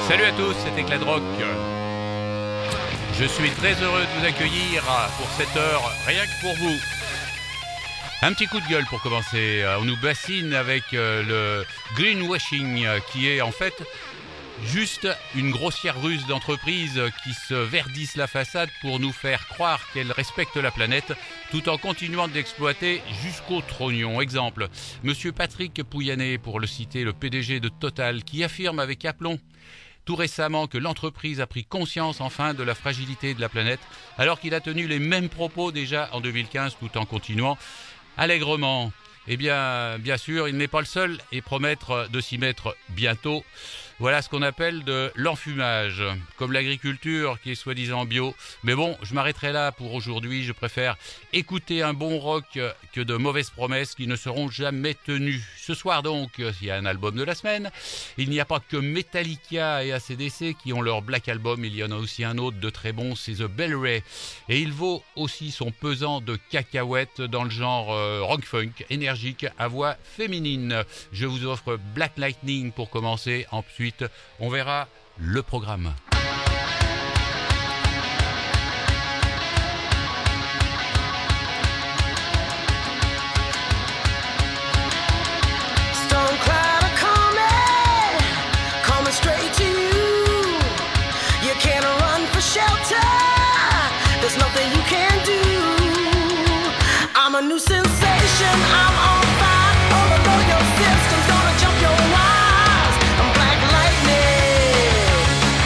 Salut à tous, c'est Éclat de Rock. Je suis très heureux de vous accueillir pour cette heure, rien que pour vous. Un petit coup de gueule pour commencer. On nous bassine avec le greenwashing qui est en fait juste une grossière ruse d'entreprise qui se verdissent la façade pour nous faire croire qu'elle respecte la planète tout en continuant de l'exploiter jusqu'au trognon. Exemple, Monsieur Patrick Pouyanné, pour le citer, le PDG de Total, qui affirme avec aplomb tout récemment que l'entreprise a pris conscience enfin de la fragilité de la planète, alors qu'il a tenu les mêmes propos déjà en 2015 tout en continuant allègrement. Eh bien sûr, il n'est pas le seul et promettre de s'y mettre bientôt. Voilà ce qu'on appelle de l'enfumage, comme l'agriculture qui est soi-disant bio. Mais bon, je m'arrêterai là pour aujourd'hui. Je préfère écouter un bon rock que de mauvaises promesses qui ne seront jamais tenues. Ce soir donc, il y a un album de la semaine. Il n'y a pas que Metallica et AC/DC qui ont leur Black Album. Il y en a aussi un autre de très bon, c'est The Bell Ray. Et il vaut aussi son pesant de cacahuètes dans le genre rock-funk, énergique, à voix féminine. Je vous offre Black Lightning pour commencer. Ensuite, on verra le programme. A new sensation, I'm on fire. Overload your systems, gonna jump your wires. I'm black lightning.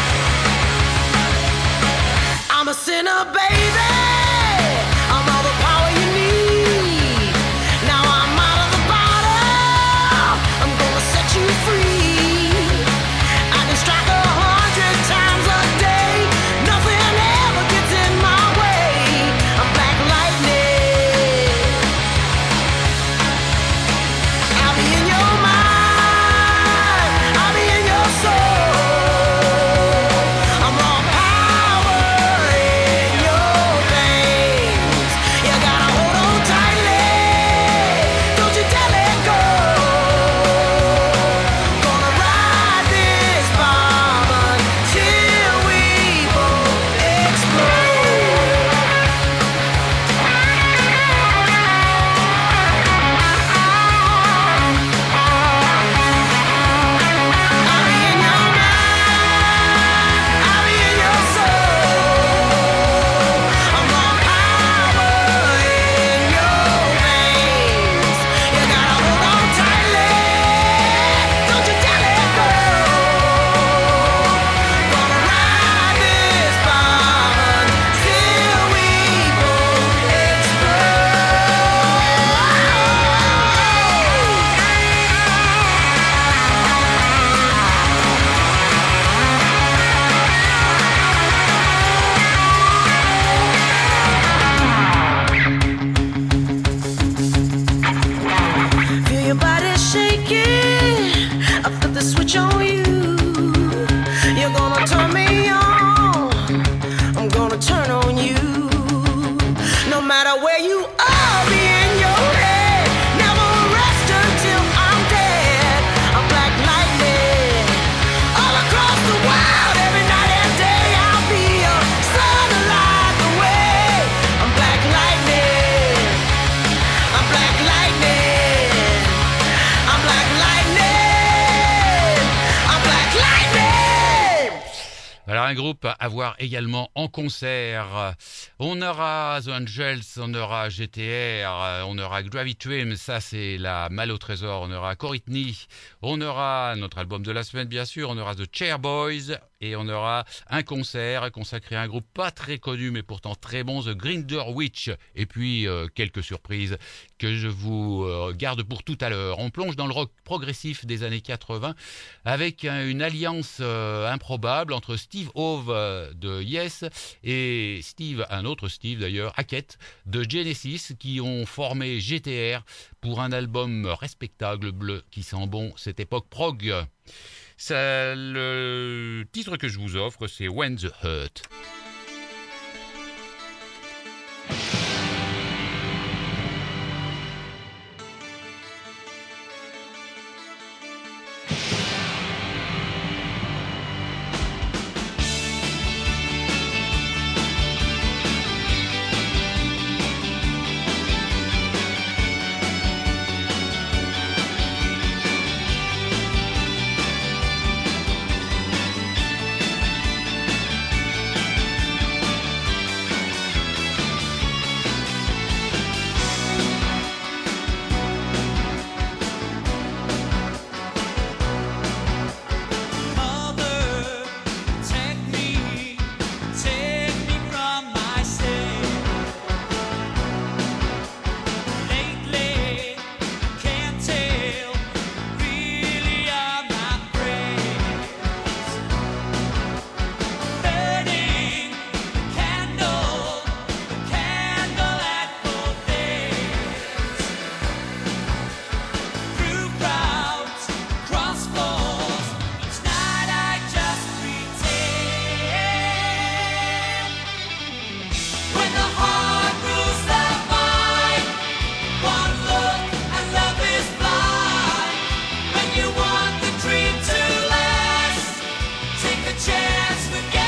I'm a sinner, baby. I'm all the power you need. Now I'm out of the bottle. I'm gonna set you free. I can strike 100 times a day. Nothing ever gets in my way. I'm black lightning. Un groupe à voir également en concert. On aura The Angels, on aura GTR, on aura Gravitrim, ça c'est la Malle au Trésor, on aura Coritney, on aura notre album de la semaine bien sûr, on aura The Chairboys et on aura un concert consacré à un groupe pas très connu mais pourtant très bon, The Grinder Witch, et puis quelques surprises que je vous garde pour tout à l'heure. On plonge dans le rock progressif des années 80 avec une alliance improbable entre Steve Howe de Yes et un autre Steve d'ailleurs, Hackett de Genesis, qui ont formé GTR pour un album respectable qui sent bon cette époque prog. Ça, le titre que je vous offre, c'est When the Hurt. chance, forget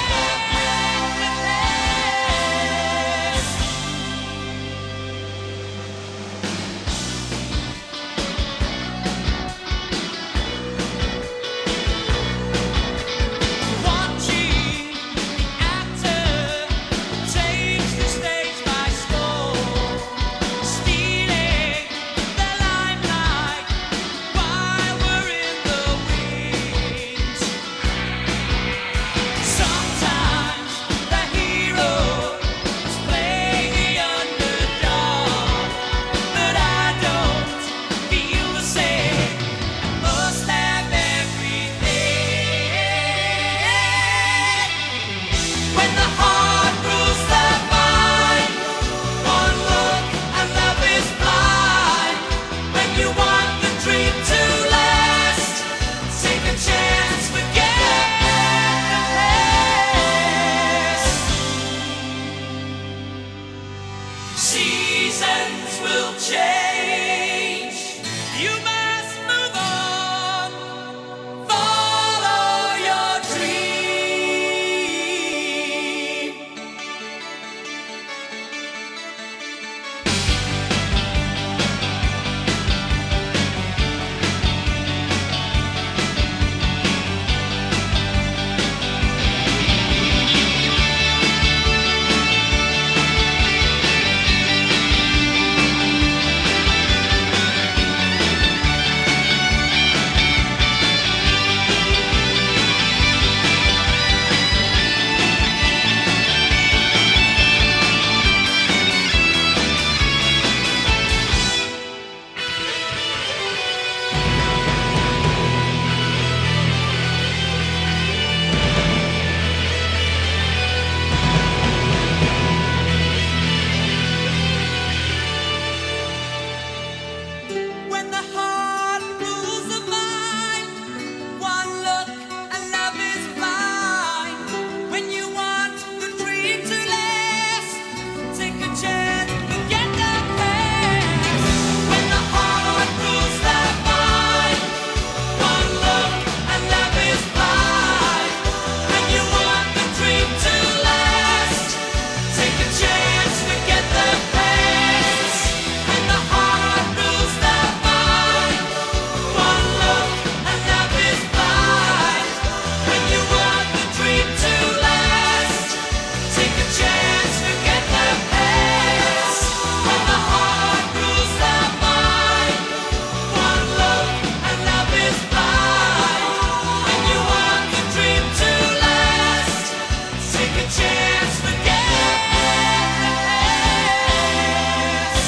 seasons will change. You must move on. Follow your dream. When the heart rules the mind, one look and love is blind. When you want the dream to last, take a chance, forget the past. When the heart rules the mind, one look and love is blind. When you want the dream to last, take a chance, forget the past. When the heart rules the mind, one look and love is blind. When you want the dream to last, take a chance, forget the past. When the heart rules the mind, one look and love is blind. When you want the dream to last, take a chance, forget the past.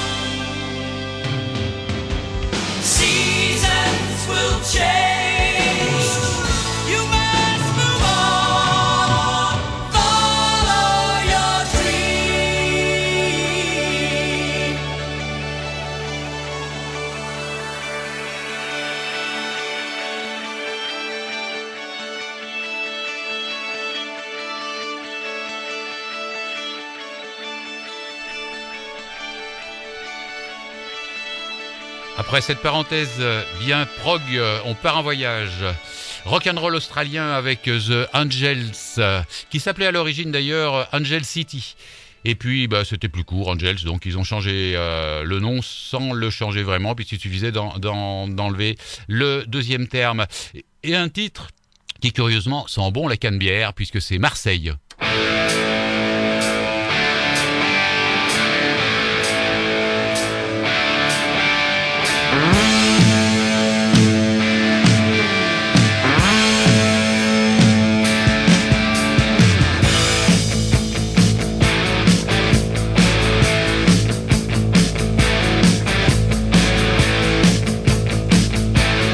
Seasons will change. You must move on. Follow your dream. Après cette parenthèse bien prog, on part en voyage. Rock'n'roll australien avec The Angels, qui s'appelait à l'origine d'ailleurs Angel City. Et puis c'était plus court, Angels, donc ils ont changé le nom sans le changer vraiment, puisqu'il suffisait d'enlever le deuxième terme. Et un titre qui curieusement sent bon la canne-bière, puisque c'est Marseille.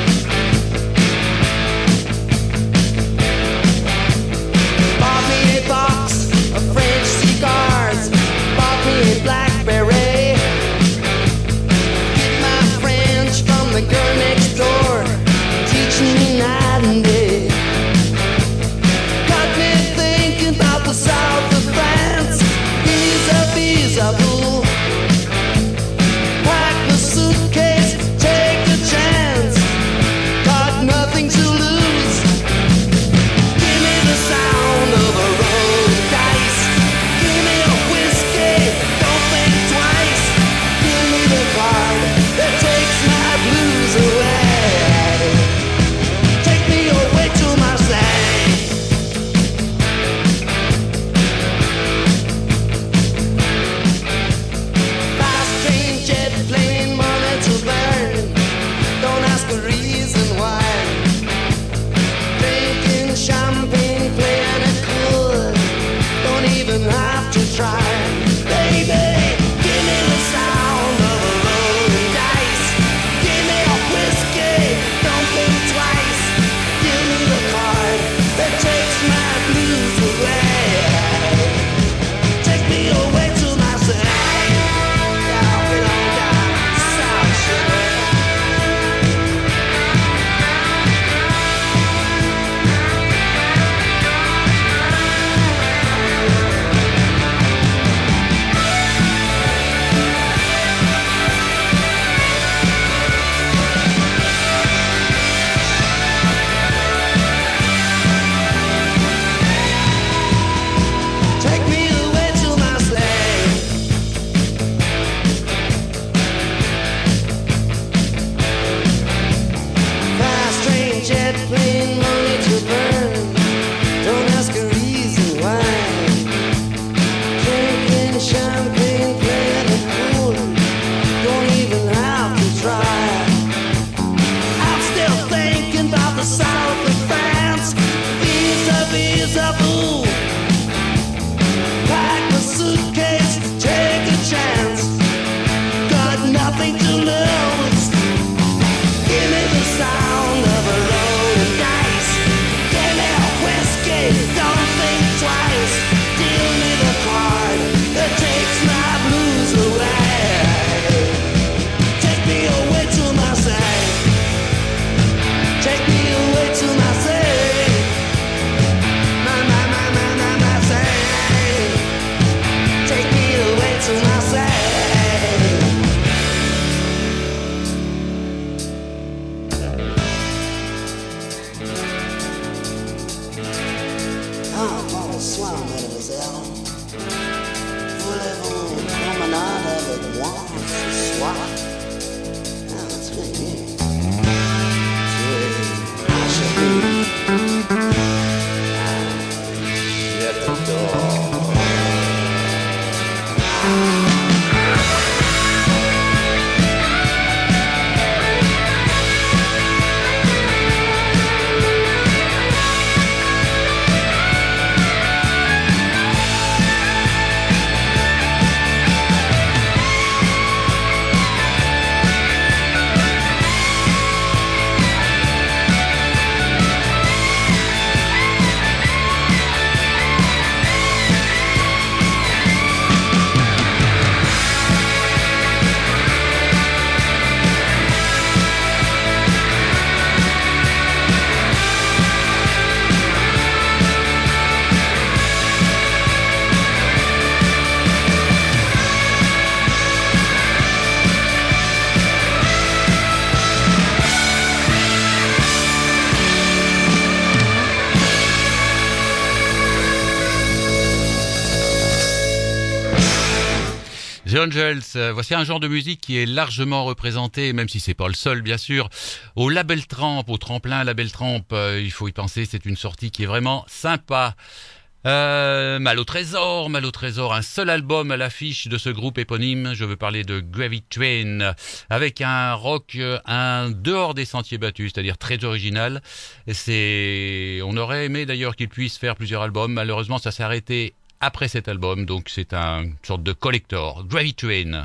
Bought me a happy as a fool. Pack a suitcase, take a chance. Got nothing to lose. Give me the sound of a rolling dice. Give me a whiskey, don't think twice. Deal me the card that takes my blues away. Take me away to my side. Take me away to my side. My side. Take me away to my side. Bonsoir, mademoiselle. Voulez-vous une promenade avec moi ce soir? Ah, très bien. Tu es ma chérie. Je t'adore. The Angels, voici un genre de musique qui est largement représenté, même si c'est pas le seul bien sûr, au Label Tramp, au tremplin Label Tramp, il faut y penser, c'est une sortie qui est vraiment sympa. Mal au trésor, un seul album à l'affiche de ce groupe éponyme, je veux parler de Gravy Train, avec un rock, un dehors des sentiers battus, c'est-à-dire très original. On aurait aimé d'ailleurs qu'ils puissent faire plusieurs albums, malheureusement ça s'est arrêté après cet album, donc c'est une sorte de collector. Gravy Train.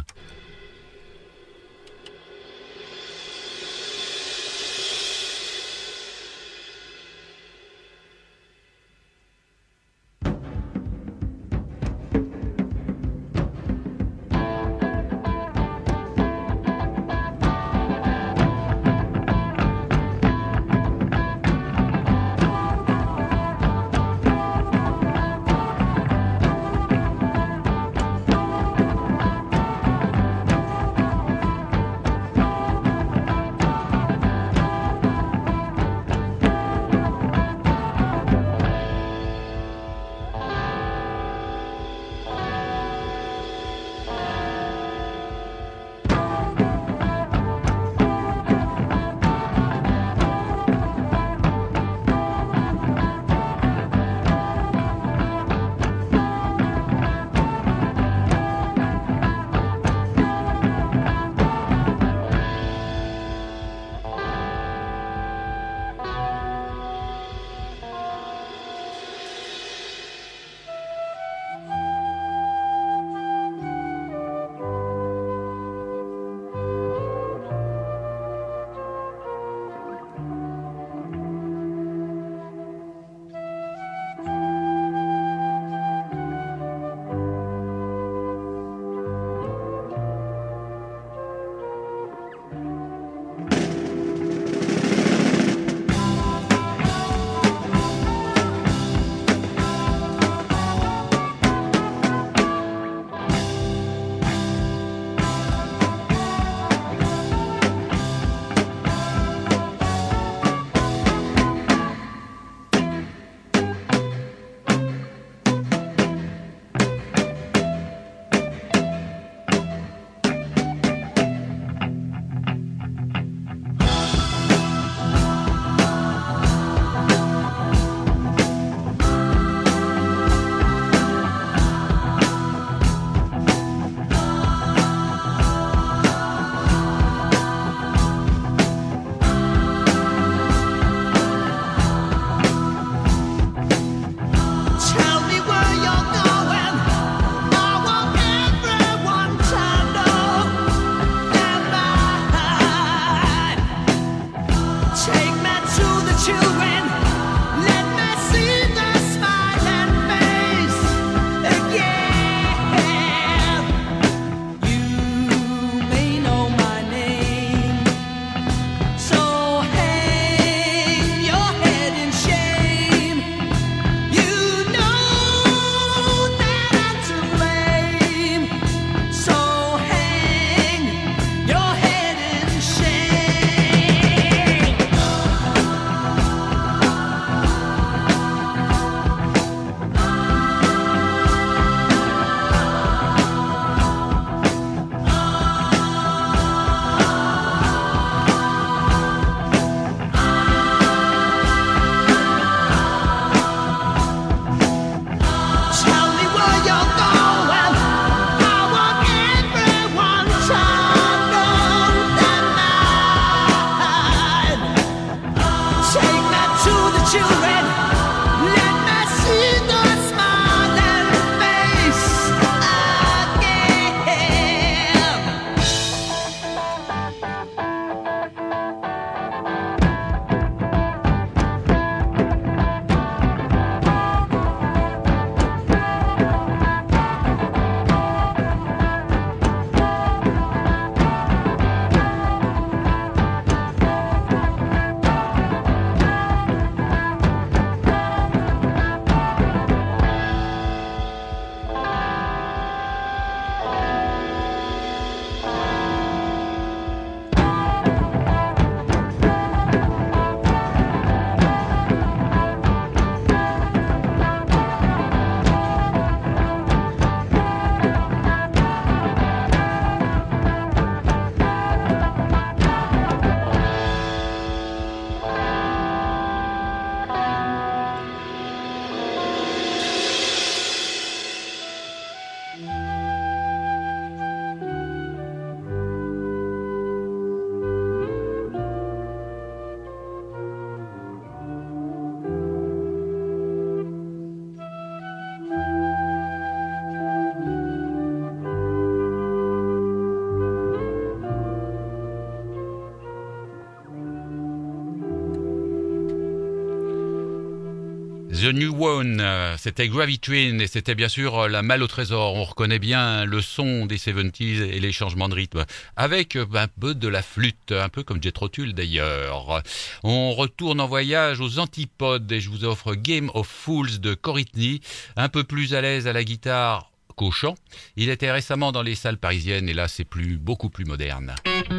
The New One, c'était Gravity Train et c'était bien sûr la Malle au trésor. On reconnaît bien le son des 70s et les changements de rythme. Avec un peu de la flûte, un peu comme Jethro Tull d'ailleurs. On retourne en voyage aux antipodes et je vous offre Game of Fools de Coritney, un peu plus à l'aise à la guitare qu'au chant. Il était récemment dans les salles parisiennes et là c'est beaucoup plus moderne.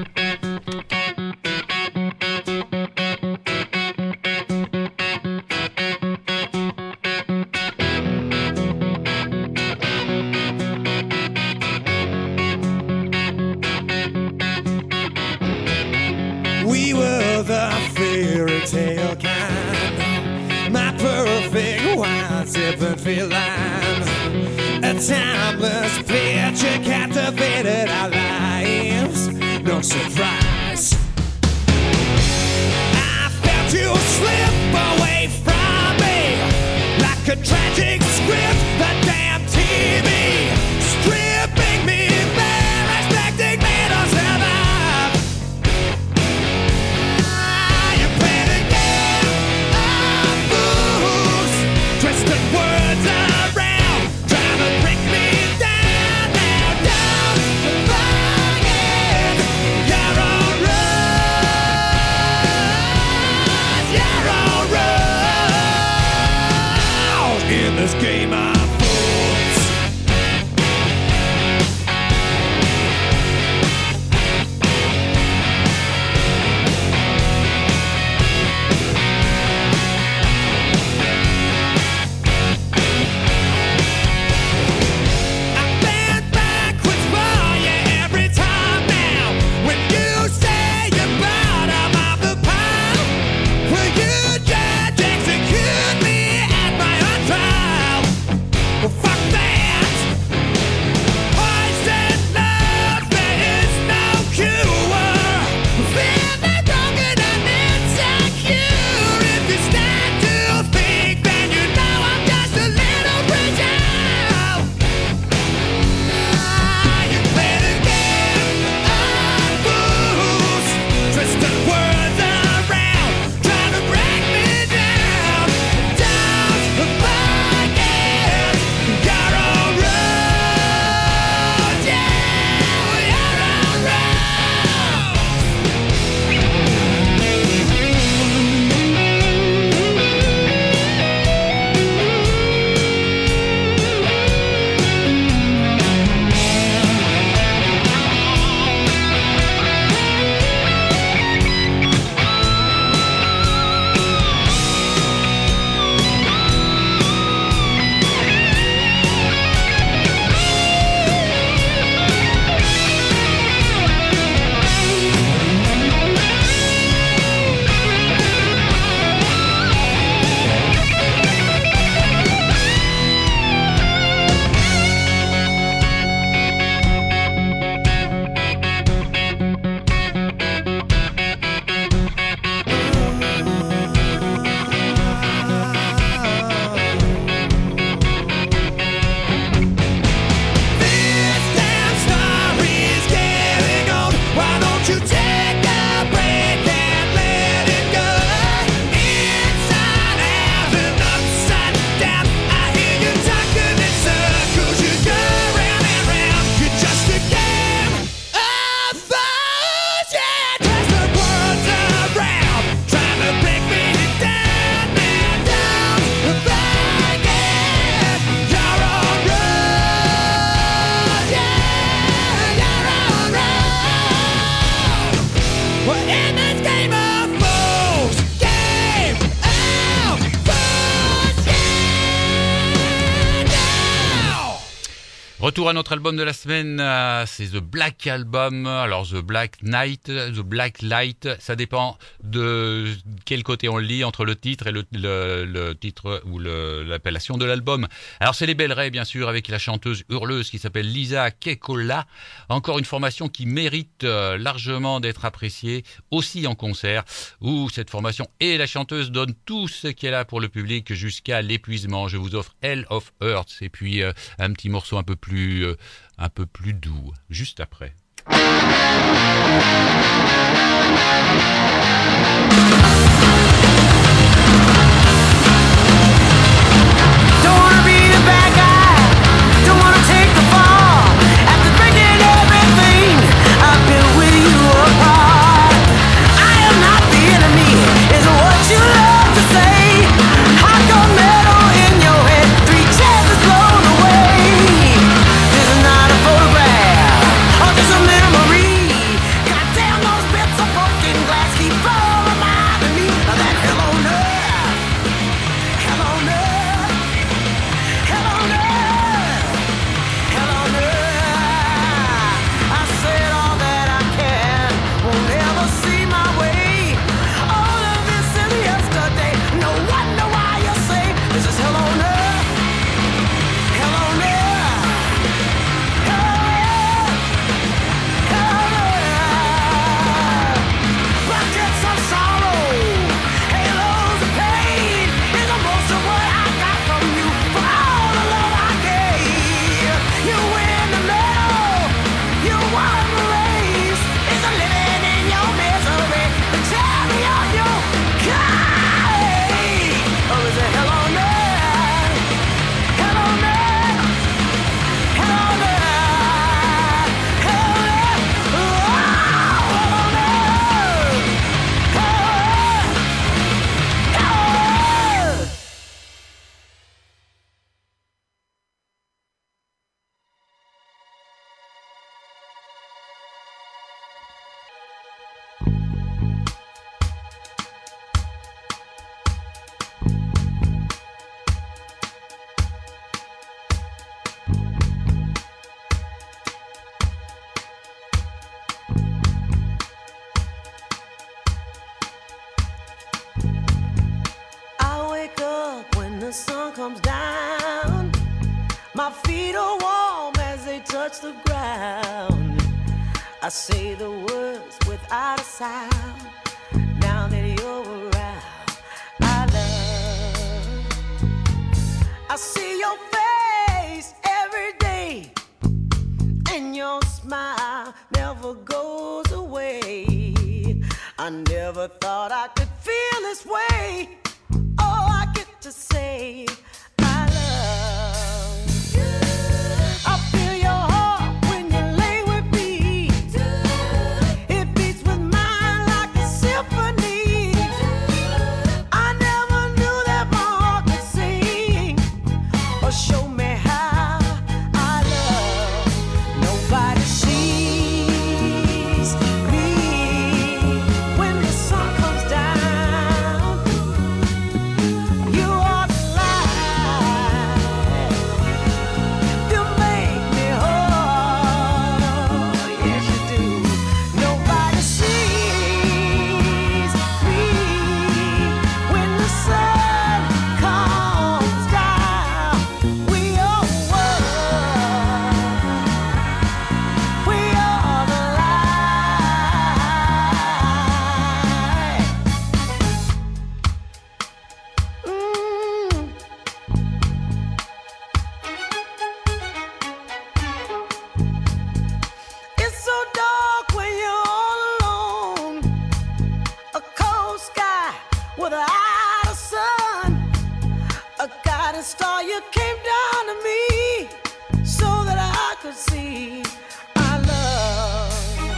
We were the fairy tale kind, my perfect white zipping feline. A timeless picture captivated our lives. No surprise, I felt you slip away from me like a tragic script. The damn TV stripping me bare, expecting me to survive. You played a game of fools, twisting words around, trying to break me down. Now don't forget your own rules, your own rules in this game of fools. I bend backwards for you every time now. When you say you're bottom of the pile, will you judge, execute me at my own trial? Well, fuck that. Poison love, there is no cure. Feeling broken and insecure. If you stand to think, then you know I'm just a little creature. You played a game of fools, twisting words around, trying to break me down. Don't forget your own rules, yeah, your own This damn story's getting old. Why don't you take a break and let it go? Inside out and upside down, I hear you talking in circles. You go round and round. You're just a game of fools, yeah. Twisting words around, trying to break me down. Now don't forget your own rules, yeah, your own rules. We're in this game of fools, yeah, now. Retour à notre album de la semaine, c'est The Black Album. Alors The Black Night, The Black Light, ça dépend de quel côté on le lit entre le titre et le titre ou l'appellation de l'album. Alors c'est les Bell Ray bien sûr avec la chanteuse hurleuse qui s'appelle Lisa Kekola. Encore une formation qui mérite largement d'être appréciée aussi en concert où cette formation et la chanteuse donnent tout ce qu'elle a pour le public jusqu'à l'épuisement. Je vous offre Hell of Hearts et puis un petit morceau un peu plus doux juste après. I wake up when the sun comes down. My feet are warm as they touch the ground. I say the words without a sound. Now that you're around, I love. I see your face every day, and your smile never goes away. I never thought I could feel this way. Oh, I get to say I love you. I feel your heart when you lay with me. It beats with mine like a symphony. I never knew that my heart could sing or show me how I love. Nobody sees me when the sun comes down. You are the light. You make me whole. Yes, you do. Nobody sees me when the sun comes down. We are one. We are the light. It's so dark when you're all alone. A cold sky without a sun. A guiding star, you came down to me so that I could see our love.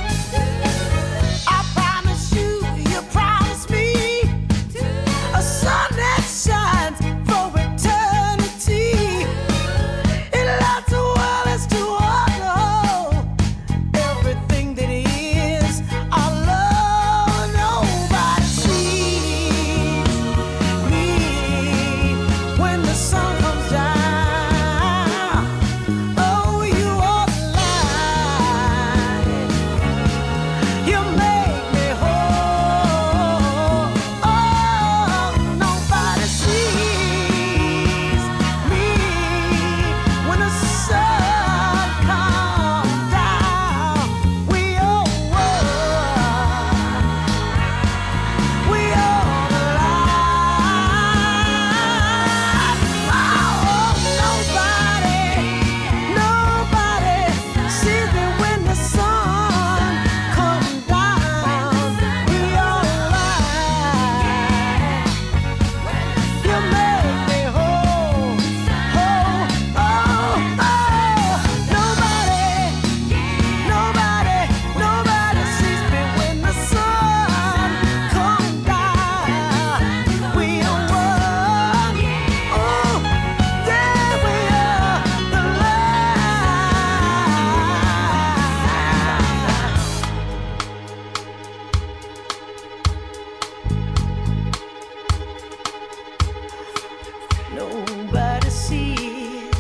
I promise you, you promise me a sun that shines for eternity. It lights the world as to hold everything that is our love. Nobody sees me when the sun comes down. Oh, you are the light. You make me whole. Oh, nobody sees me when the sun comes down. We are one. We are the light. Oh, nobody sees me when the sun comes down. We are the light. You make me whole. Oh, nobody sees me when the sun comes down. We are one. Oh, there we are, the light. Nobody sees.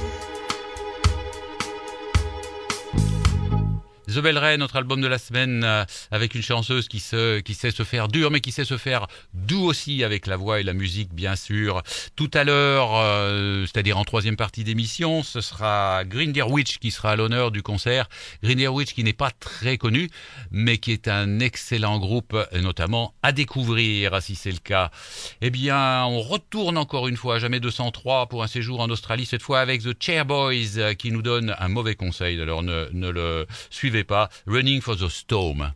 The Bell Ray, notre album de la semaine, avec une chanteuse qui sait se faire dur, mais qui sait se faire doux aussi avec la voix et la musique, bien sûr. Tout à l'heure, c'est-à-dire en troisième partie d'émission, ce sera Green Deer Witch qui sera à l'honneur du concert. Green Deer Witch qui n'est pas très connu, mais qui est un excellent groupe, notamment à découvrir, si c'est le cas. Eh bien, on retourne encore une fois à Jamais 203 pour un séjour en Australie, cette fois avec The Chairboys, qui nous donne un mauvais conseil. Alors ne le suivez pas. Running for the Storm.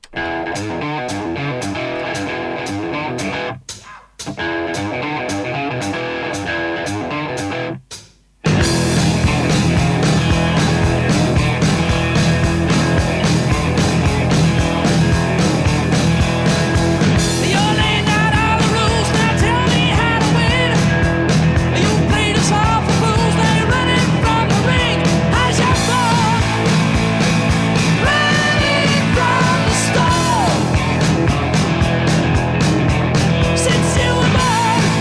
You're laying out all the rules, now tell me how to win. You played us all for fools, now you're running from the ring. How's your form? Running from the storm. Since you were born,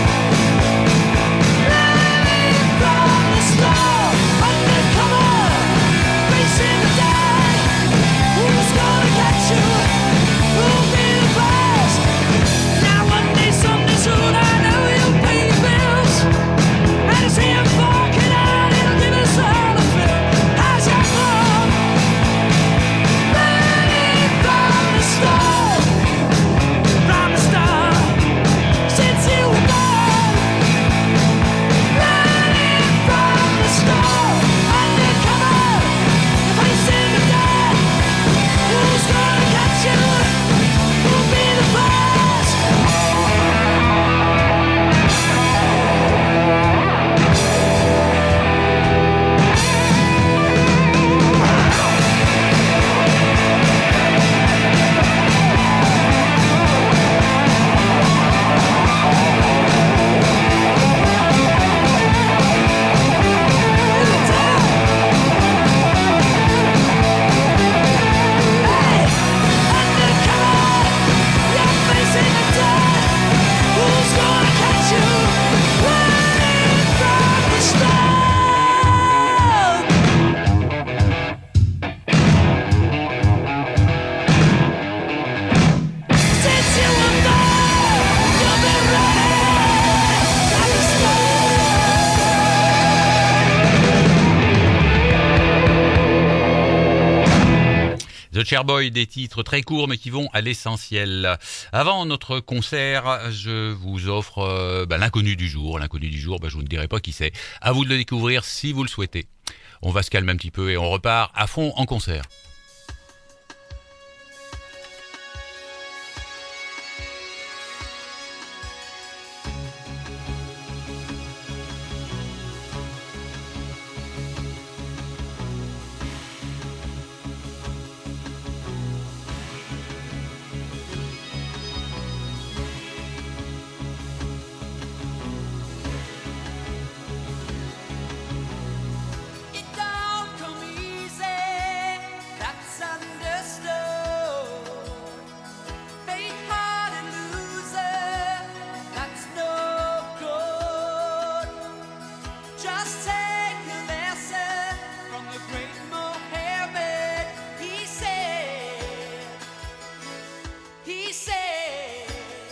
The Chairboy, des titres très courts mais qui vont à l'essentiel. Avant notre concert, je vous offre l'inconnu du jour. L'inconnu du jour, je vous ne dirai pas qui c'est. À vous de le découvrir si vous le souhaitez. On va se calmer un petit peu et on repart à fond en concert. It don't come easy, that's understood. Faint-hearted loser, that's no good. Just take a lesson from the great Mohammed. He said,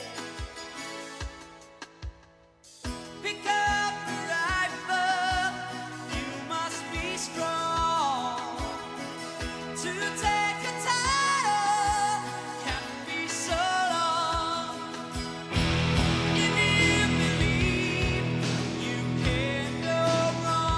pick up the rifle, you must be strong. To take a title can't be so long. If you believe you can go wrong.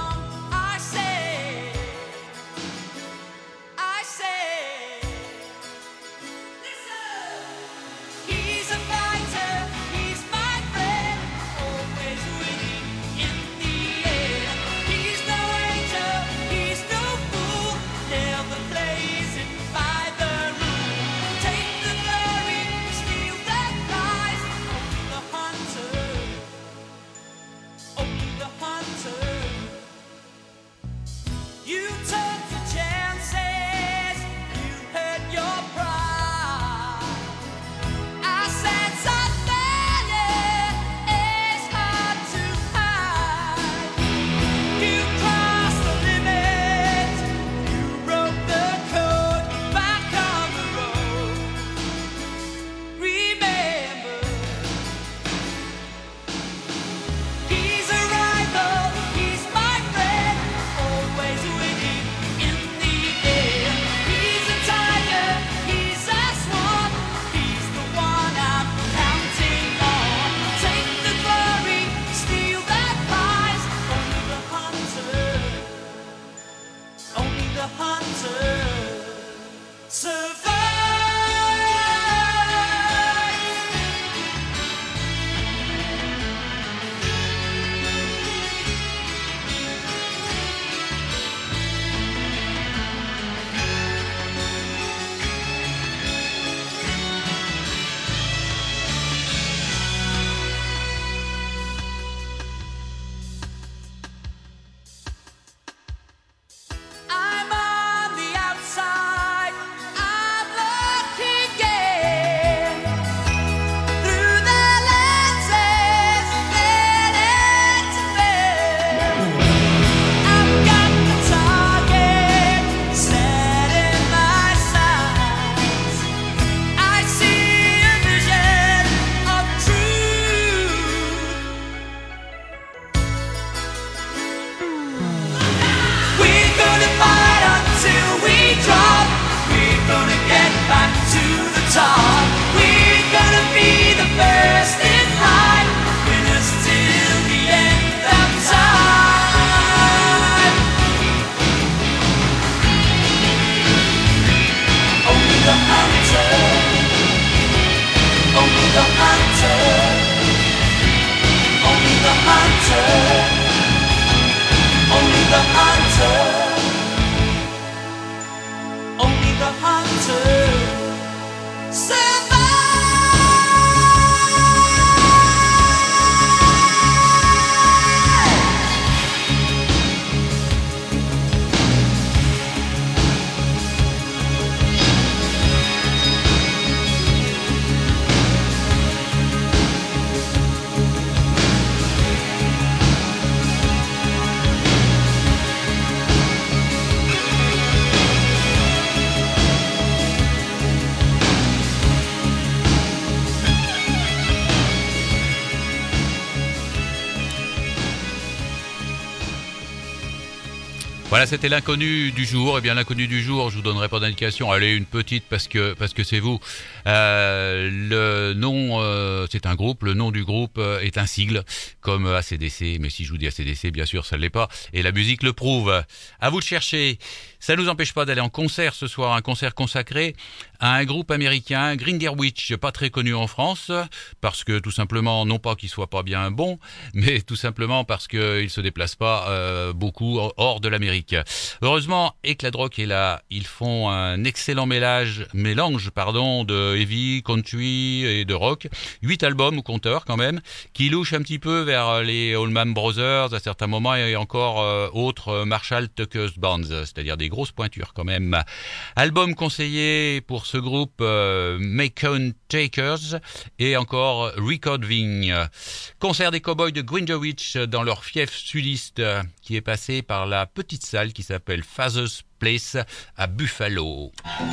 Voilà, c'était l'inconnu du jour. Eh bien, l'inconnu du jour, je vous donnerai pas d'indication. Allez, une petite parce que c'est vous. Le nom, c'est un groupe. Le nom du groupe est un sigle, comme AC/DC. Mais si je vous dis AC/DC, bien sûr, ça ne l'est pas. Et la musique le prouve. À vous de chercher. Ça ne nous empêche pas d'aller en concert ce soir, un concert consacré à un groupe américain, Grinder Witch, pas très connu en France, parce que tout simplement, non pas qu'il soit pas bien bon, mais tout simplement parce qu'il se déplace pas beaucoup hors de l'Amérique. Heureusement, Éclat Rock est là. Ils font un excellent mélange de heavy, country et de rock. 8 albums au compteur quand même, qui louchent un petit peu vers les Allman Brothers à certains moments et encore autres Marshall Tucker Bands, c'est-à-dire des grosses pointures quand même. Album conseillé pour ce groupe Macon Takers et encore Recording. Concert des Cowboys de Grinder Witch dans leur fief sudiste qui est passé par la petite salle qui s'appelle Father's Place à Buffalo.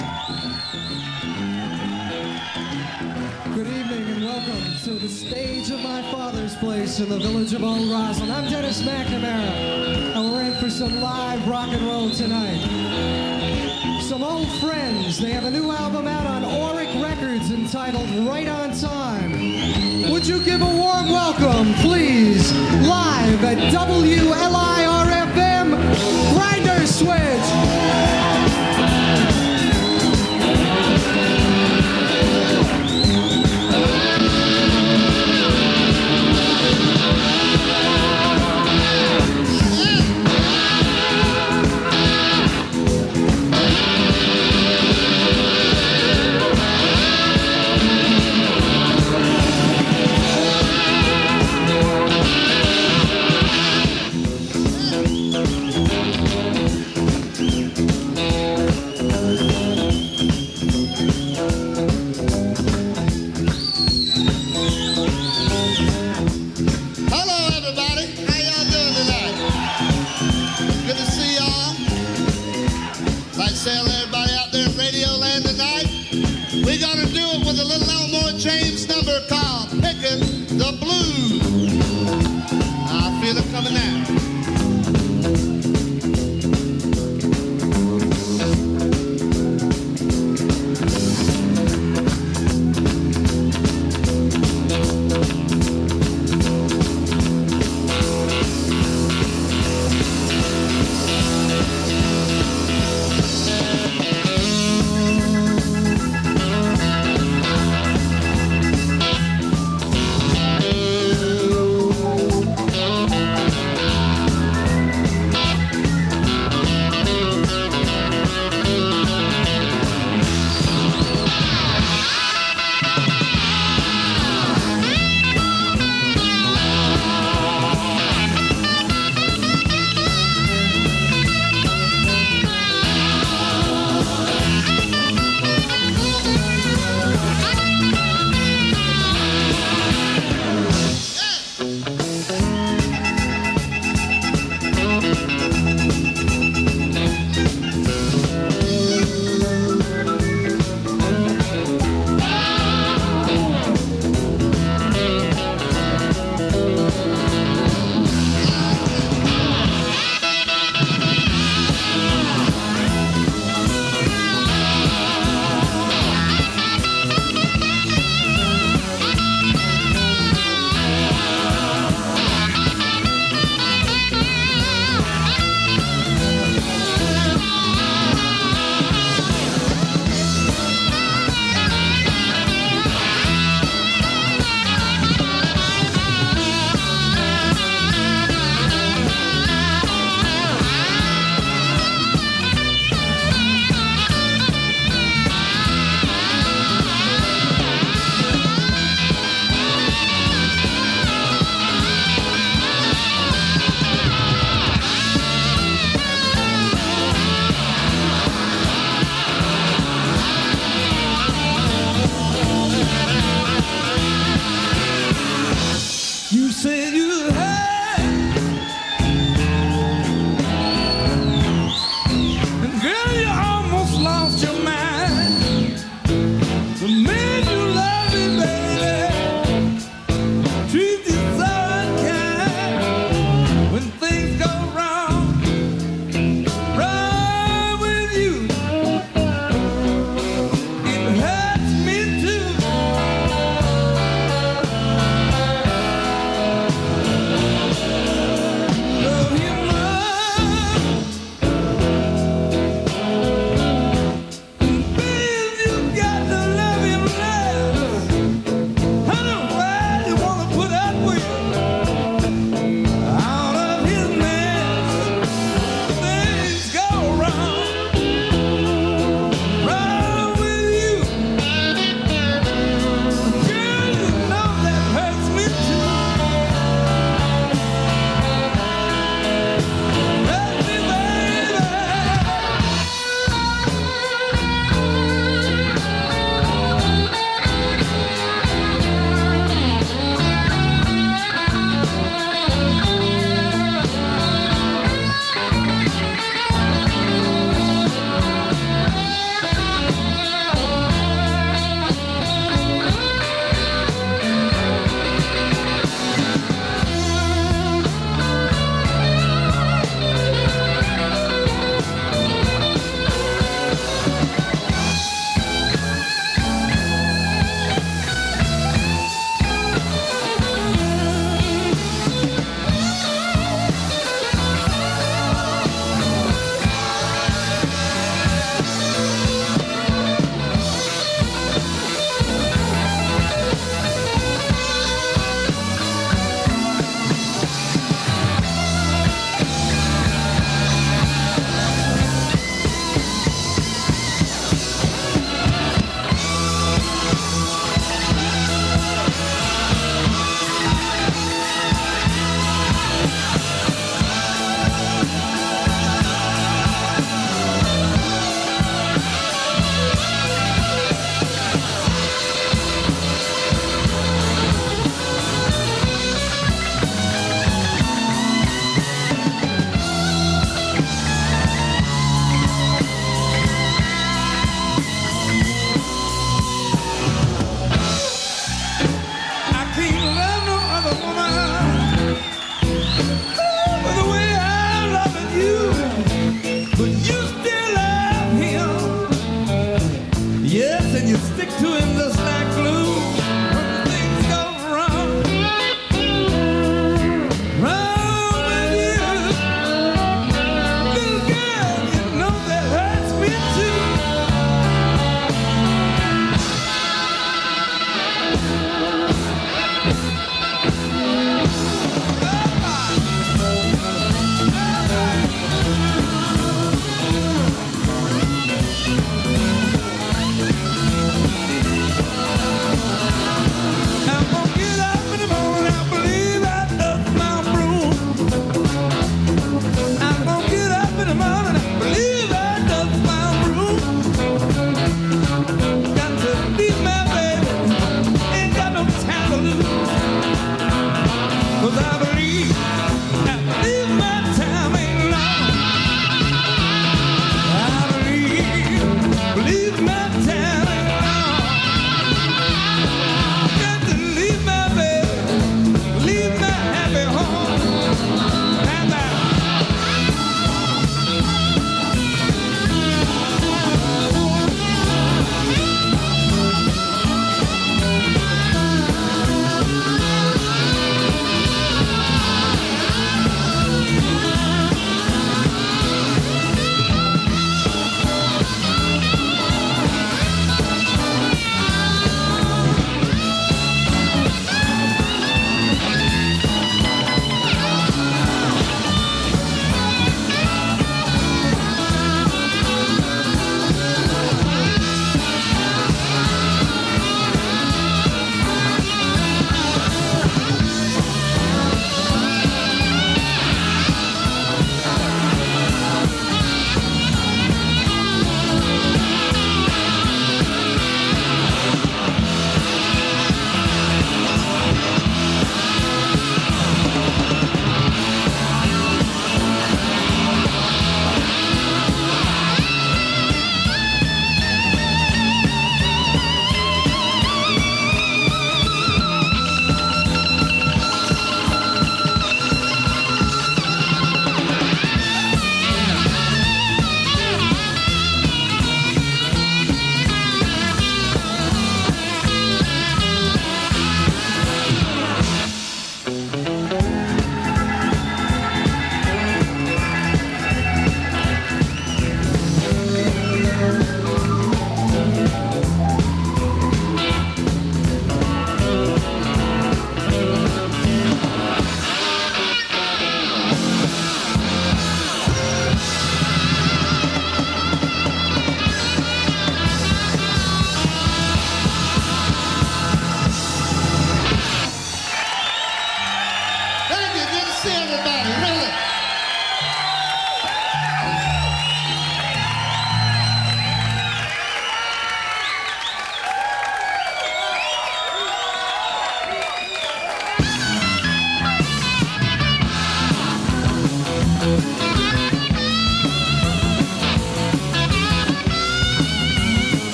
Good evening and welcome to the stage of my father's place in the village of Old Roslyn. I'm Dennis McNamara, and we're in for some live rock and roll tonight. Some old friends, they have a new album out on Auric Records entitled Right on Time. Would you give a warm welcome, please, live at WLIR-FM, Grinder Switch!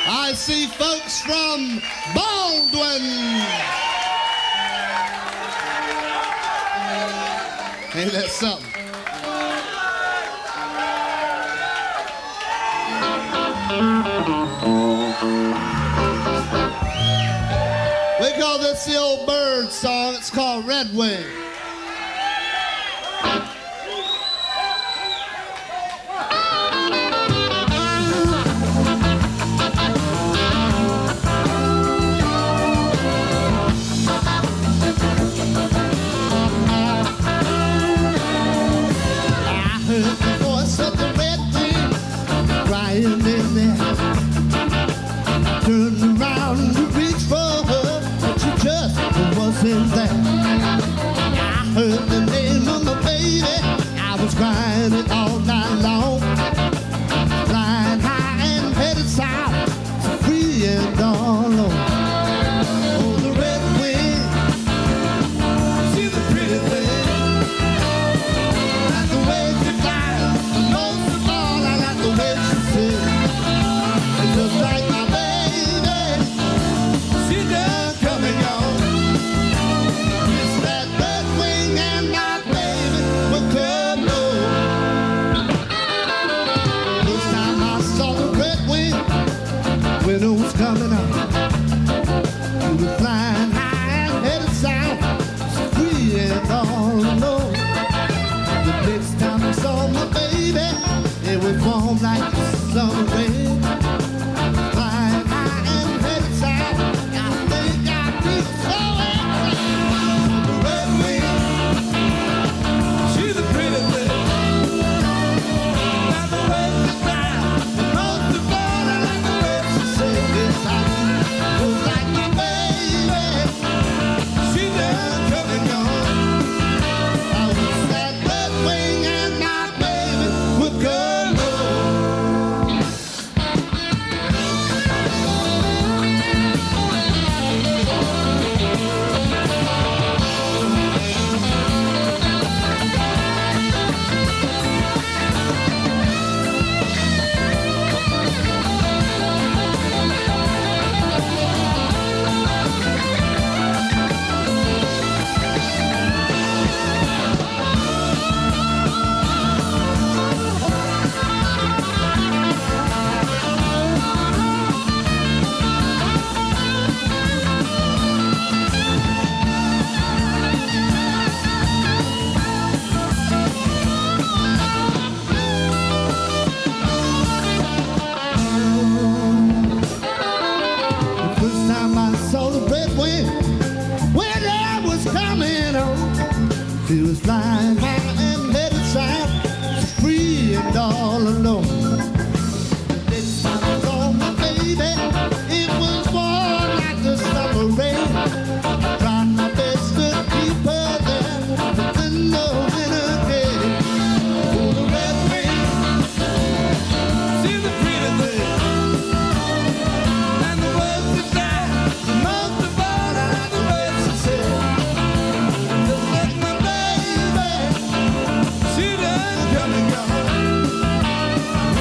I see folks from Baldwin. Ain't that something? We call this the old bird song. It's called Red Wing. Turned around to reach for her, but she just wasn't there. I heard the name of my baby, I was crying it all night long. Flying high and headed south, so free and all alone. Oh, the red wing, see the pretty thing. Like the way she flies, and most of all, I like the way she sings. It's just like my when it was coming up, we were flying high and headed south, free and all alone. The next time I saw my baby, it was warm like the summer rain. Flying high and headed south, I think I feel so excited. The red wing, she's a pretty thing. Like the way she flies, most of all I like the way she sings. Just like my baby, she done come and gone. I wish that red wing and my baby would come home. The first time I saw the red wing, when I was coming home, she was flying high and headed south, free and all alone. The next time I saw my baby, it was warm like the summer rain. I tried my best to keep her there, but then the winter came. Oh, the red wing, she's a pretty thing. And the words she flies, most of all I like the way she sings. Just like my baby, she done come and gone.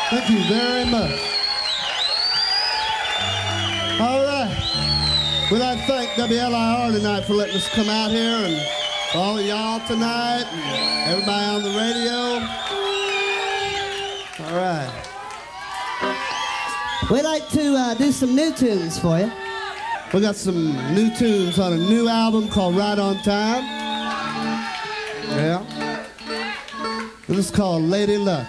Thank you very much. All right. We'd like to thank WLIR tonight for letting us come out here, and all of y'all tonight, and everybody on the radio. All right. We'd like to do some new tunes for you. We got some new tunes on a new album called Right on Time. Yeah. This is called Lady Luck.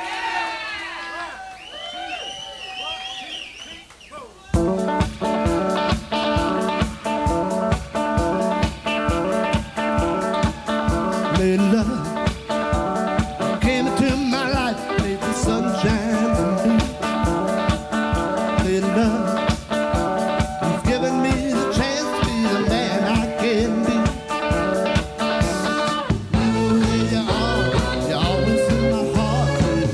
Lady Luck came into my life, made the sunshine and me. Lady Luck, you've given me the chance to be the man I can be. You're always in my heart,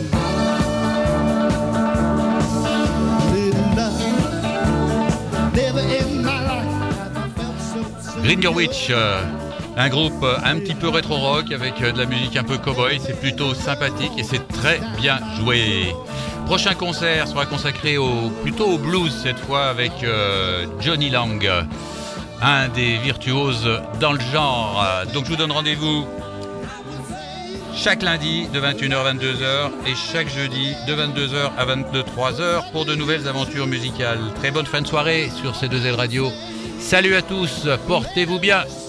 Lady Luck. Never in my life have I felt so. Ginger Witch, un groupe un petit peu rétro-rock avec de la musique un peu cow-boy, c'est plutôt sympathique et c'est très bien joué. Prochain concert sera consacré plutôt au blues cette fois avec Johnny Lang, un des virtuoses dans le genre. Donc je vous donne rendez-vous chaque lundi de 21h à 22h et chaque jeudi de 22h à 23h pour de nouvelles aventures musicales. Très bonne fin de soirée sur C2L Radio. Salut à tous, portez-vous bien.